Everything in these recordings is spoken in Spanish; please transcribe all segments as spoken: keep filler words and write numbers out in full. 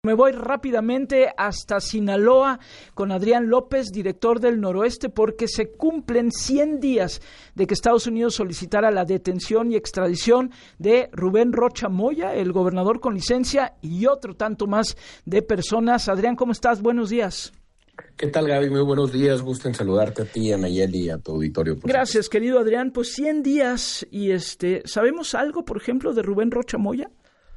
Me voy rápidamente hasta Sinaloa con Adrián López, director del Noroeste, porque se cumplen cien días de que Estados Unidos solicitara la detención y extradición de Rubén Rocha Moya, el gobernador con licencia, y otro tanto más de personas. Adrián, ¿cómo estás? Buenos días. ¿Qué tal, Gaby? Muy buenos días. Gusto en saludarte a ti, a Nayeli y a tu auditorio. Gracias, querido Adrián. Pues cien días y este, ¿sabemos algo, por ejemplo, de Rubén Rocha Moya?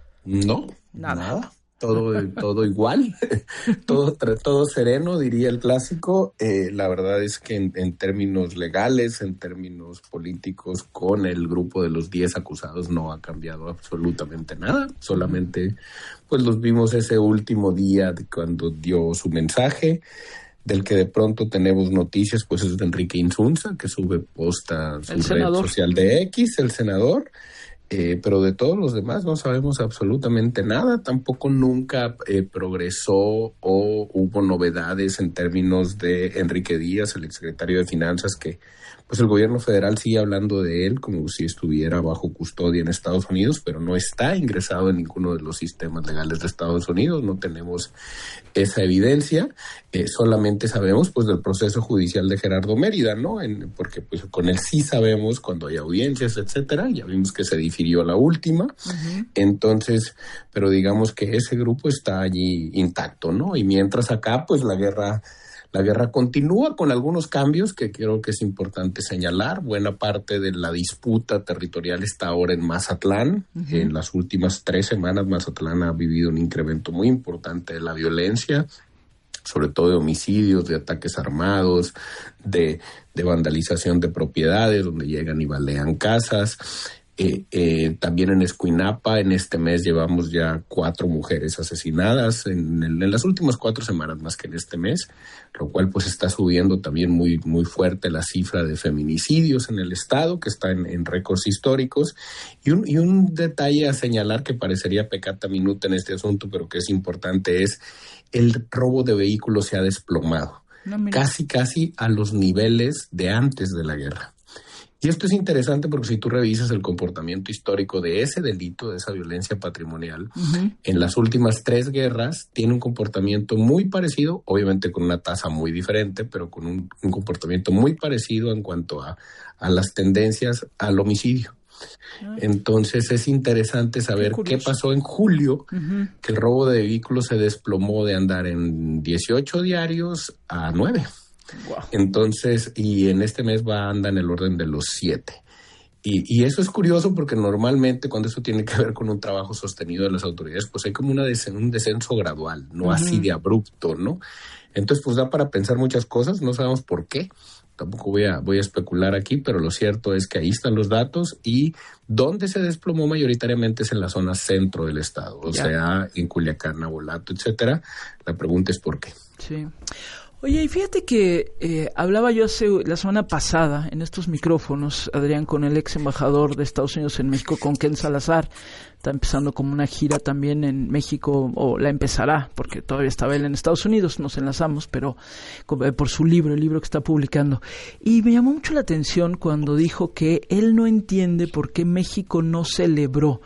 No, nada. nada. Todo, todo igual, todo, todo sereno, diría el clásico. Eh, la verdad es que en, en términos legales, en términos políticos, con el grupo de los diez acusados no ha cambiado absolutamente nada. Solamente pues los vimos ese último día de cuando dio su mensaje. Del que de pronto tenemos noticias, pues es de Enrique Insunza, que sube posta a su red social de X, el senador. Eh, pero de todos los demás no sabemos absolutamente nada, tampoco nunca eh, progresó o hubo novedades en términos de Enrique Díaz, el exsecretario de Finanzas, que pues el gobierno federal sigue hablando de él como si estuviera bajo custodia en Estados Unidos, pero no está ingresado en ninguno de los sistemas legales de Estados Unidos, no tenemos esa evidencia, eh, solamente sabemos pues del proceso judicial de Gerardo Mérida, ¿no? En, porque pues con él sí sabemos cuando hay audiencias, etcétera, ya vimos que se difirió la última, uh-huh. Entonces, pero digamos que ese grupo está allí intacto, ¿no? Y mientras acá pues la guerra La guerra continúa con algunos cambios que creo que es importante señalar. Buena parte de la disputa territorial está ahora en Mazatlán. Uh-huh. En las últimas tres semanas Mazatlán ha vivido un incremento muy importante de la violencia, sobre todo de homicidios, de ataques armados, de, de vandalización de propiedades, donde llegan y balean casas. Eh, eh, también en Escuinapa, en este mes llevamos ya cuatro mujeres asesinadas en, en, en las últimas cuatro semanas más que en este mes, lo cual pues está subiendo también muy, muy fuerte la cifra de feminicidios en el estado, que está en, en récords históricos. Y un, y un detalle a señalar que parecería peccata minuta en este asunto, pero que es importante, es el robo de vehículos se ha desplomado, no, casi casi a los niveles de antes de la guerra. Y esto es interesante porque si tú revisas el comportamiento histórico de ese delito, de esa violencia patrimonial, uh-huh. en las últimas tres guerras tiene un comportamiento muy parecido, obviamente con una tasa muy diferente, pero con un, un comportamiento muy parecido en cuanto a, a las tendencias al homicidio. Uh-huh. Entonces es interesante saber qué, qué pasó en julio, uh-huh. que el robo de vehículos se desplomó de andar en dieciocho diarios a nueve. Wow. Entonces, y en este mes va anda en el orden de los siete. Y, y eso es curioso porque normalmente cuando eso tiene que ver con un trabajo sostenido de las autoridades, pues hay como una des- un descenso gradual, no uh-huh. así de abrupto, ¿no? Entonces, pues da para pensar muchas cosas, no sabemos por qué. Tampoco voy a, voy a especular aquí, pero lo cierto es que ahí están los datos y donde se desplomó mayoritariamente es en la zona centro del estado, o yeah. sea, en Culiacán, Nabolato, etcétera. La pregunta es por qué. Sí. Oye, y fíjate que eh, hablaba yo hace, la semana pasada en estos micrófonos, Adrián, con el ex embajador de Estados Unidos en México, con Ken Salazar. Está empezando como una gira también en México, o la empezará, porque todavía estaba él en Estados Unidos, nos enlazamos, pero por su libro, el libro que está publicando. Y me llamó mucho la atención cuando dijo que él no entiende por qué México no celebró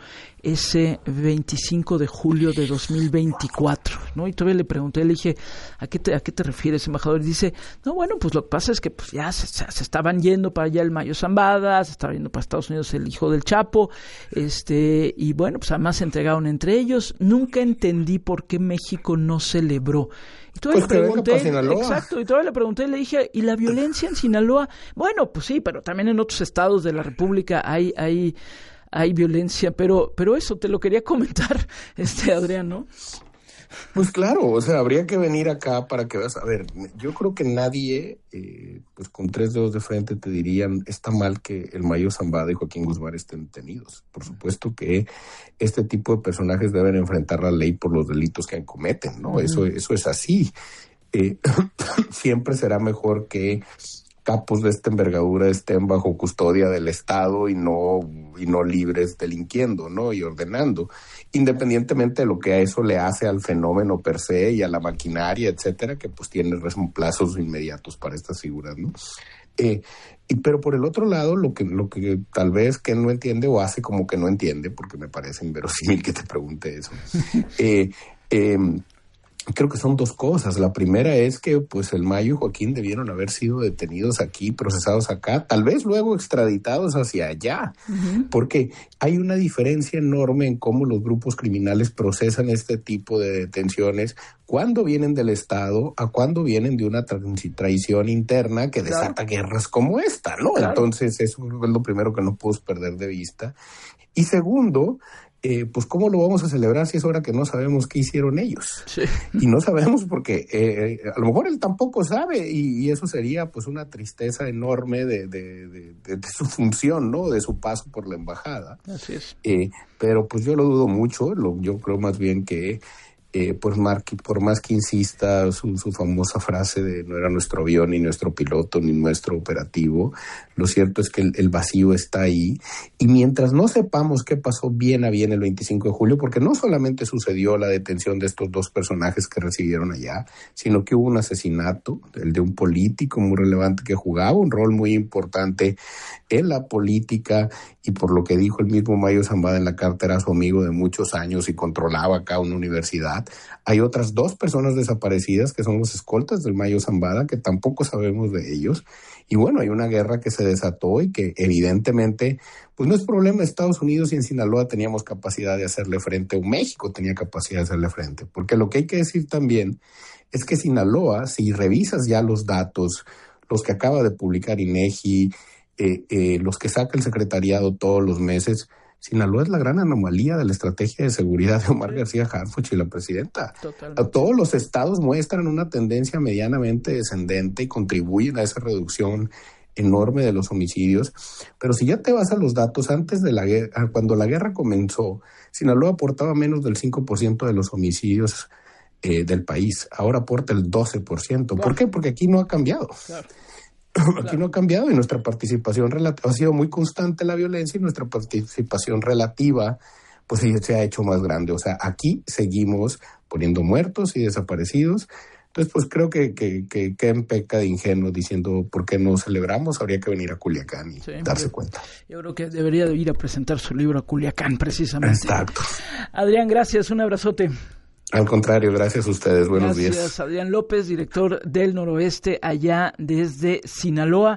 ese veinticinco de julio de dos mil veinticuatro, ¿no? Y todavía le pregunté, le dije, ¿a qué te, a qué te refieres, embajador? Y dice, no, bueno, pues lo que pasa es que pues ya se, se estaban yendo para allá el Mayo Zambada, se estaba yendo para Estados Unidos el hijo del Chapo, este, y bueno, pues además se entregaron entre ellos. Nunca entendí por qué México no celebró. Y todavía pues le pregunté, exacto, y todavía le pregunté, le dije, ¿y la violencia en Sinaloa? Bueno, pues sí, pero también en otros estados de la República hay, hay hay violencia, pero pero eso te lo quería comentar, este Adrián, ¿no? Pues claro, o sea, habría que venir acá para que veas, a ver, yo creo que nadie, eh, pues con tres dedos de frente te dirían, está mal que el Mayo Zambada y Joaquín Guzmán estén detenidos. Por supuesto que este tipo de personajes deben enfrentar la ley por los delitos que cometen, ¿no? Uh-huh. Eso, eso es así. Eh, siempre será mejor que capos de esta envergadura estén bajo custodia del Estado y no, y no libres delinquiendo, ¿no? Y ordenando, independientemente de lo que a eso le hace al fenómeno per se y a la maquinaria, etcétera, que pues tiene reemplazos inmediatos para estas figuras, ¿no? Eh, y, pero por el otro lado, lo que, lo que tal vez que no entiende o hace como que no entiende, porque me parece inverosímil que te pregunte eso, eh, Eh, Creo que son dos cosas. La primera es que pues el Mayo y Joaquín debieron haber sido detenidos aquí, procesados acá, tal vez luego extraditados hacia allá, uh-huh. porque hay una diferencia enorme en cómo los grupos criminales procesan este tipo de detenciones, cuando vienen del Estado a cuando vienen de una tra- traición interna que desata claro. guerras como esta, ¿no? Claro. Entonces eso es lo primero que no puedo perder de vista. Y segundo, Eh, pues ¿cómo lo vamos a celebrar si es hora que no sabemos qué hicieron ellos? Sí. Y no sabemos porque eh, a lo mejor él tampoco sabe y, y eso sería pues una tristeza enorme de, de, de, de, de su función, ¿no? De su paso por la embajada. Así es. Eh, pero pues yo lo dudo mucho, lo, yo creo más bien que eh, por, mar, por más que insista su, su famosa frase de no era nuestro avión, ni nuestro piloto, ni nuestro operativo, lo cierto es que el, el vacío está ahí, y mientras no sepamos qué pasó bien a bien el veinticinco de julio, porque no solamente sucedió la detención de estos dos personajes que recibieron allá, sino que hubo un asesinato, el de un político muy relevante que jugaba un rol muy importante en la política, y por lo que dijo el mismo Mayo Zambada en la carta, era su amigo de muchos años y controlaba acá una universidad. Hay otras dos personas desaparecidas que son los escoltas del Mayo Zambada, que tampoco sabemos de ellos. Y bueno, hay una guerra que se desató y que evidentemente pues no es problema de Estados Unidos, y en Sinaloa teníamos capacidad de hacerle frente, o México tenía capacidad de hacerle frente. Porque lo que hay que decir también es que Sinaloa, si revisas ya los datos, los que acaba de publicar INEGI, eh, eh, los que saca el secretariado todos los meses, Sinaloa es la gran anomalía de la estrategia de seguridad de Omar García Harfuch y la presidenta. Totalmente. Todos los estados muestran una tendencia medianamente descendente y contribuyen a esa reducción enorme de los homicidios. Pero si ya te vas a los datos, antes de la guerra, cuando la guerra comenzó, Sinaloa aportaba menos del cinco por ciento de los homicidios eh, del país. Ahora aporta el doce por ciento. Wow. ¿Por qué? Porque aquí no ha cambiado. Claro. Aquí claro. no ha cambiado, y nuestra participación relativa ha sido muy constante la violencia, y nuestra participación relativa pues se ha hecho más grande. O sea, aquí seguimos poniendo muertos y desaparecidos. Entonces, pues creo que que, que, que en peca de ingenuo diciendo por qué no celebramos, habría que venir a Culiacán y sí, darse yo, cuenta. Yo creo que debería de ir a presentar su libro a Culiacán, precisamente. Exacto. Adrián, gracias, un abrazote. Al contrario, gracias a ustedes. Buenos gracias, días. Gracias, Adrián López, director del Noroeste, allá desde Sinaloa.